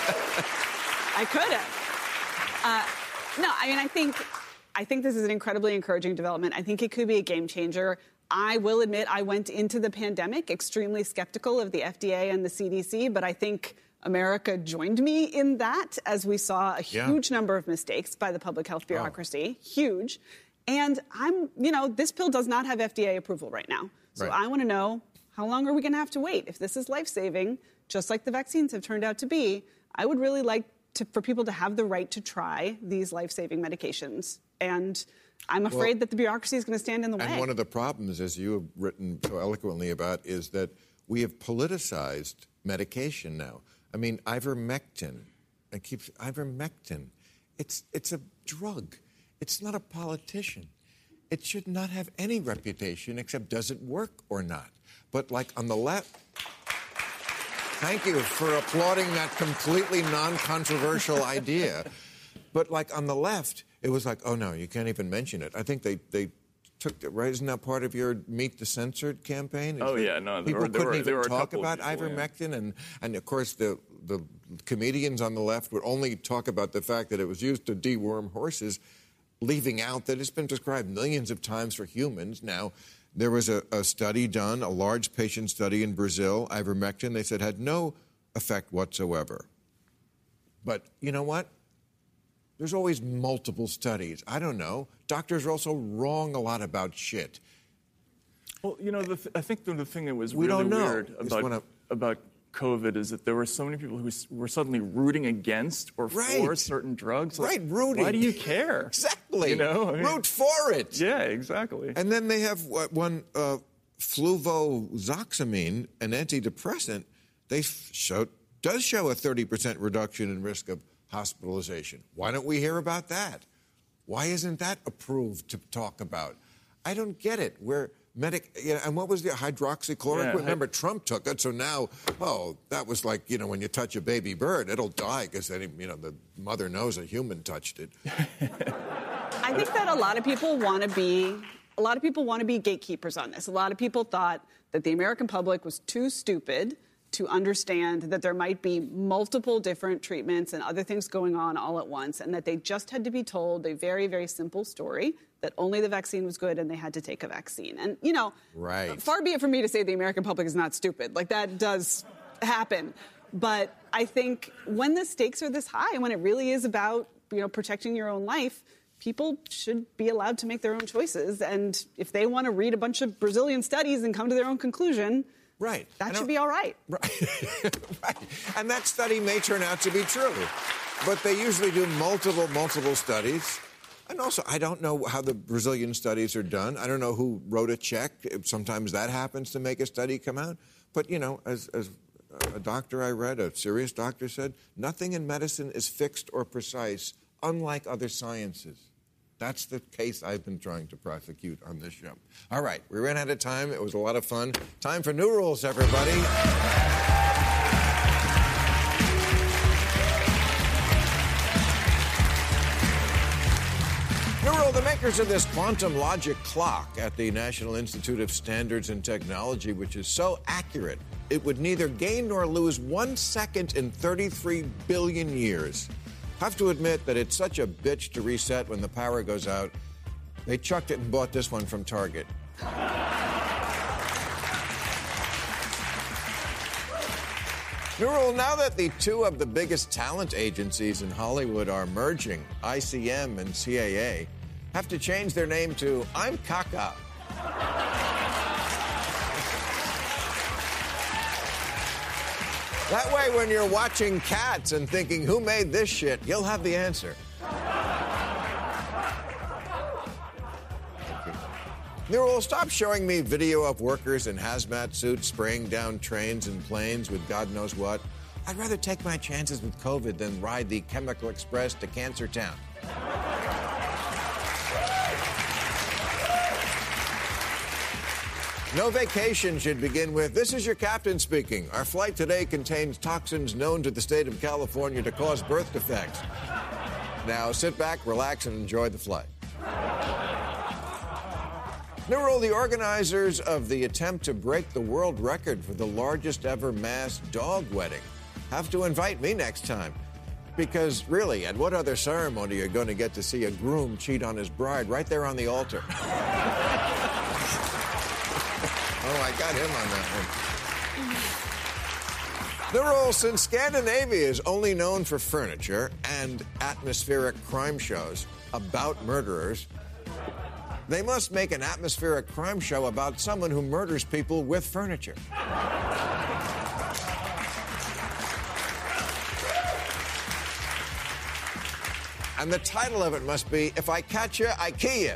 I could have. Uh, no, I mean, I think, I think this is an incredibly encouraging development. I think it could be a game changer. I will admit I went into the pandemic extremely skeptical of the F D A and the C D C, but I think America joined me in that as we saw a
Yeah.
huge number of mistakes by the public health bureaucracy. Oh. Huge. And I'm, you know, this pill does not have F D A approval right now. So
Right.
I want to know, how long are we going to have to wait? If this is life-saving, just like the vaccines have turned out to be, I would really like to, for people to have the right to try these life-saving medications. And I'm afraid
Well,
that the bureaucracy is going to stand in the way.
And one of the problems, as you have written so eloquently about, is that we have politicized medication now. I mean, ivermectin. I keep ivermectin. It's it's a drug. It's not a politician. It should not have any reputation except does it work or not. But like on the left. Thank you for applauding that completely non-controversial idea. But like on the left, it was like, oh no, you can't even mention it. I think they, they took the, right, isn't that part of your Meet the Censored campaign? Is
Oh,
that
yeah, no, there
people
were- there
couldn't
were-
even
there were a
talk
couple
about
of people, yeah.
ivermectin, and and of course the the comedians on the left would only talk about the fact that it was used to deworm horses. leaving out that it's been prescribed millions of times for humans. Now, there was a, a study done, a large patient study in Brazil, ivermectin, they said had no effect whatsoever. But you know what? There's always multiple studies. I don't know. Doctors are also wrong a lot about shit.
Well, you know, the th- I think the, the thing that was
We
really
don't know.
weird
It's
about,
when I-
about COVID is that there were so many people who s- were suddenly rooting against or
Right.
for certain drugs. Like,
Right, rooting.
Why do you care?
Exactly.
You know? I mean-
Root for it.
Yeah, exactly.
And then they have what, one uh, fluvoxamine, an antidepressant, they f- show, does show a thirty percent reduction in risk of hospitalization. Why don't we hear about that? Why isn't that approved to talk about? I don't get it. We're medic, you know, and what was the hydroxychloroquine?
Yeah,
Remember, Trump took it, so now, oh, that was like, you know, when you touch a baby bird, it'll die because then, you know, the mother knows a human touched it.
I think that a lot of people want to be a lot of people want to be gatekeepers on this. A lot of people thought that the American public was too stupid to understand that there might be multiple different treatments and other things going on all at once, and that they just had to be told a very, very simple story that only the vaccine was good and they had to take a vaccine. And, you know,
right.
far be it from me to say the American public is not stupid. Like, that does happen. But I think when the stakes are this high, when it really is about, you know, protecting your own life, people should be allowed to make their own choices. And if they want to read a bunch of Brazilian studies and come to their own conclusion,
right.
that should be all right.
Right. Right. And that study may turn out to be true. But they usually do multiple, multiple studies. And also, I don't know how the Brazilian studies are done. I don't know who wrote a check. Sometimes that happens to make a study come out. But, you know, as, as a doctor I read, a serious doctor said, nothing in medicine is fixed or precise, unlike other sciences. That's the case I've been trying to prosecute on this show. All right, we ran out of time. It was a lot of fun. Time for New Rules, everybody. New Rule, the makers of this quantum logic clock at the National Institute of Standards and Technology, which is so accurate, it would neither gain nor lose one second in thirty-three billion years. Have to admit that it's such a bitch to reset when the power goes out. They chucked it and bought this one from Target. New Rule, now that the two of the biggest talent agencies in Hollywood are merging, I C M and C A A, have to change their name to I'm Caca. That way, when you're watching Cats and thinking, who made this shit, you'll have the answer. New Rule, stop showing me video of workers in hazmat suits spraying down trains and planes with God knows what. I'd rather take my chances with COVID than ride the Chemical Express to Cancer Town. No vacation should begin with, this is your captain speaking. Our flight today contains toxins known to the state of California to cause birth defects. Now sit back, relax, and enjoy the flight. New Rule, the organizers of the attempt to break the world record for the largest ever mass dog wedding have to invite me next time. Because really, at what other ceremony are you going to get to see a groom cheat on his bride right there on the altar? Oh, I got him on that one. The rule, since Scandinavia is only known for furniture and atmospheric crime shows about murderers, they must make an atmospheric crime show about someone who murders people with furniture. And the title of it must be, If I Catch You, I Kill You.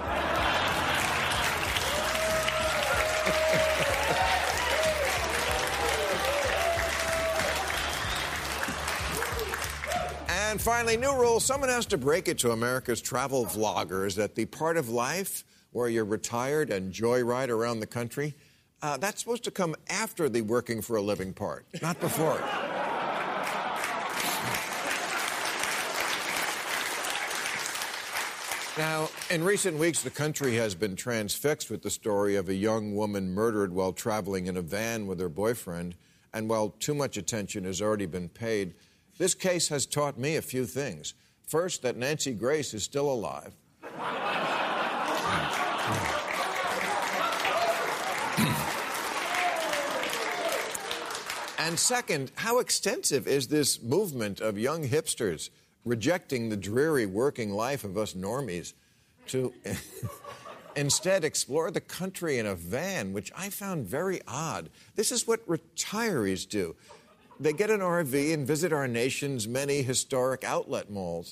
And finally, new rule, someone has to break it to America's travel vloggers that the part of life where you're retired and joyride around the country, uh, that's supposed to come after the working for a living part, not before it. Now, in recent weeks, the country has been transfixed with the story of a young woman murdered while traveling in a van with her boyfriend. And while too much attention has already been paid, this case has taught me a few things. First, that Nancy Grace is still alive. And second, how extensive is this movement of young hipsters rejecting the dreary working life of us normies to instead explore the country in a van, which I found very odd. This is what retirees do. They get an R V and visit our nation's many historic outlet malls.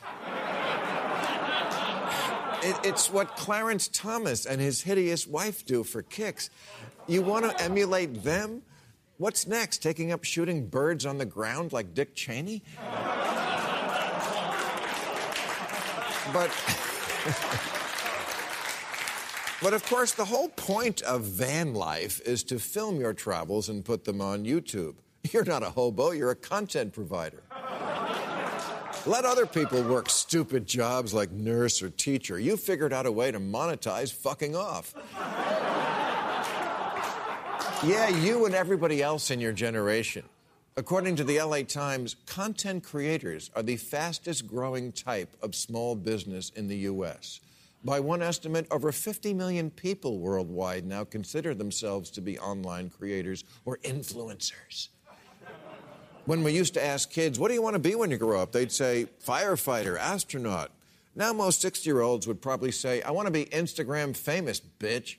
It, it's what Clarence Thomas and his hideous wife do for kicks. You want to emulate them? What's next? Taking up shooting birds on the ground like Dick Cheney? But, but of course, the whole point of van life is to film your travels and put them on YouTube. You're not a hobo, you're a content provider. Let other people work stupid jobs like nurse or teacher. You figured out a way to monetize fucking off. Yeah, you and everybody else in your generation. According to the L A Times, content creators are the fastest growing type of small business in the U S. By one estimate, over fifty million people worldwide now consider themselves to be online creators or influencers. When we used to ask kids, what do you want to be when you grow up? They'd say, firefighter, astronaut. Now most sixty-year-olds would probably say, I want to be Instagram famous, bitch.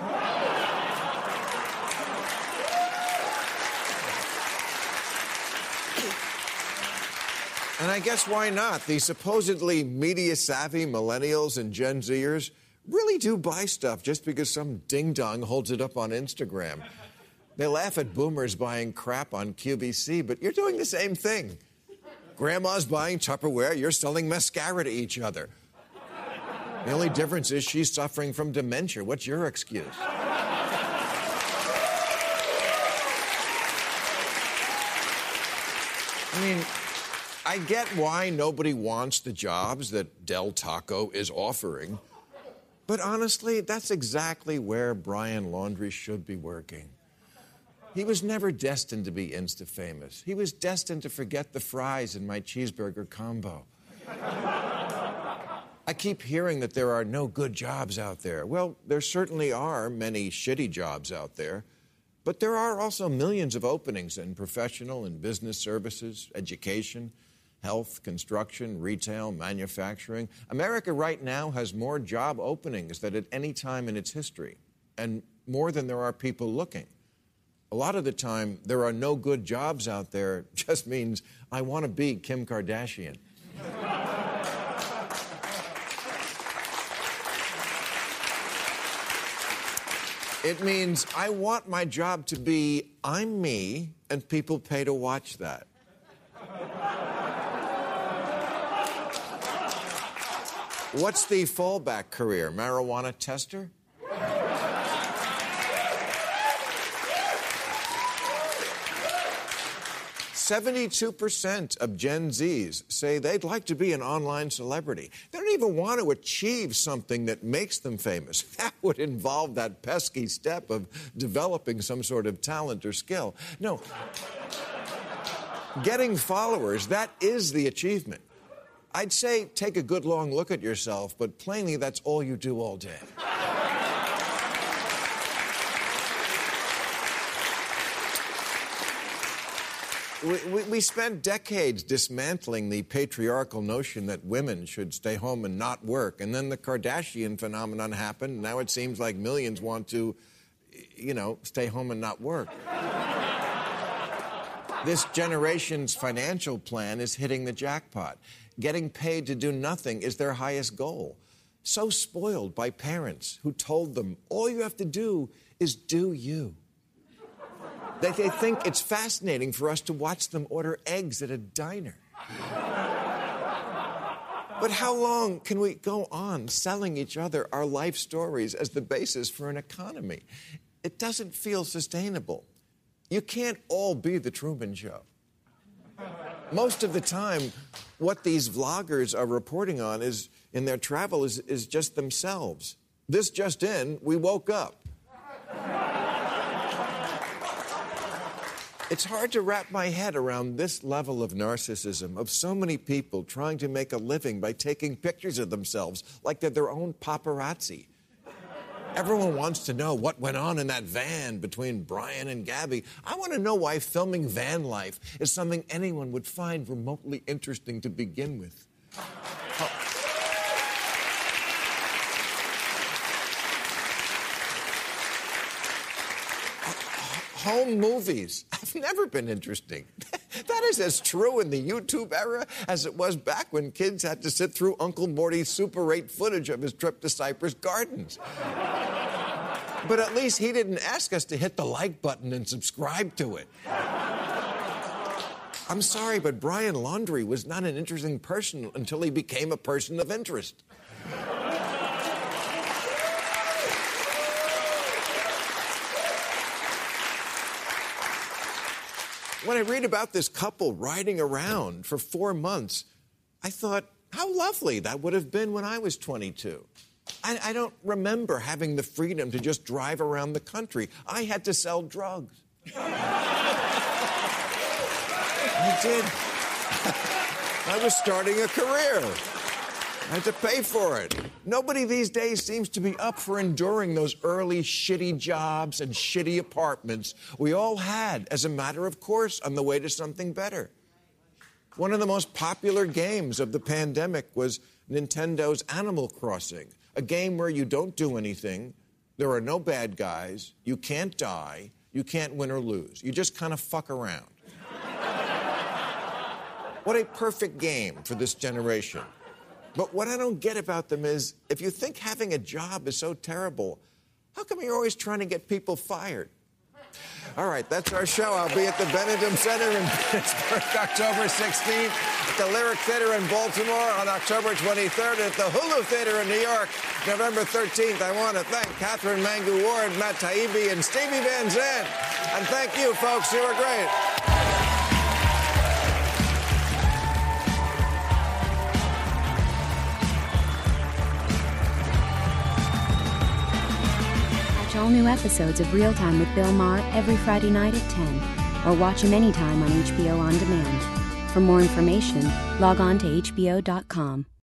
And I guess why not? The supposedly media-savvy millennials and Gen Zers really do buy stuff just because some ding-dong holds it up on Instagram. They laugh at boomers buying crap on Q V C, but you're doing the same thing. Grandma's buying Tupperware, you're selling mascara to each other. The only difference is she's suffering from dementia. What's your excuse? I mean, I get why nobody wants the jobs that Del Taco is offering. But honestly, that's exactly where Brian Laundrie should be working. He was never destined to be Insta-famous. He was destined to forget the fries in my cheeseburger combo. I keep hearing that there are no good jobs out there. Well, there certainly are many shitty jobs out there. But there are also millions of openings in professional and business services, education, health, construction, retail, manufacturing. America right now has more job openings than at any time in its history, and more than there are people looking. A lot of the time, there are no good jobs out there just means I want to be Kim Kardashian. It means I want my job to be I'm me, and people pay to watch that. What's the fallback career? Marijuana tester? seventy-two percent of Gen Zs say they'd like to be an online celebrity. They don't even want to achieve something that makes them famous. That would involve that pesky step of developing some sort of talent or skill. No. Getting followers, that is the achievement. I'd say take a good long look at yourself, but plainly that's all you do all day. We, we, we spent decades dismantling the patriarchal notion that women should stay home and not work. And then the Kardashian phenomenon happened. Now it seems like millions want to, you know, stay home and not work. This generation's financial plan is hitting the jackpot. Getting paid to do nothing is their highest goal. So spoiled by parents who told them, all you have to do is do you. They, they think it's fascinating for us to watch them order eggs at a diner. But how long can we go on selling each other our life stories as the basis for an economy? It doesn't feel sustainable. You can't all be the Truman Show. Most of the time, what these vloggers are reporting on is, in their travel is, is just themselves. This just in, we woke up. It's hard to wrap my head around this level of narcissism of so many people trying to make a living by taking pictures of themselves like they're their own paparazzi. Everyone wants to know what went on in that van between Brian and Gabby. I want to know why filming van life is something anyone would find remotely interesting to begin with. Oh. Home movies have never been interesting. That is as true in the YouTube era as it was back when kids had to sit through Uncle Morty's Super eight footage of his trip to Cypress Gardens. But at least he didn't ask us to hit the like button and subscribe to it. I'm sorry, but Brian Laundrie was not an interesting person until he became a person of interest. When I read about this couple riding around for four months, I thought, how lovely that would have been when I was twenty-two. I, I don't remember having the freedom to just drive around the country. I had to sell drugs. I did. I was starting a career. I had to pay for it. Nobody these days seems to be up for enduring those early shitty jobs and shitty apartments we all had as a matter of course on the way to something better. One of the most popular games of the pandemic was Nintendo's Animal Crossing, a game where you don't do anything, there are no bad guys, you can't die, you can't win or lose. You just kind of fuck around. What a perfect game for this generation. But what I don't get about them is, if you think having a job is so terrible, how come you're always trying to get people fired? All right, that's our show. I'll be at the Benedum Center in Pittsburgh October sixteenth, at the Lyric Theater in Baltimore on October twenty-third, at the Hulu Theater in New York November thirteenth. I want to thank Catherine Mangu-Ward, Matt Taibbi, and Stevie Van Zandt. And thank you, folks. You were great.
All new episodes of Real Time with Bill Maher every Friday night at ten, or watch him anytime on H B O On Demand. For more information, log on to H B O dot com.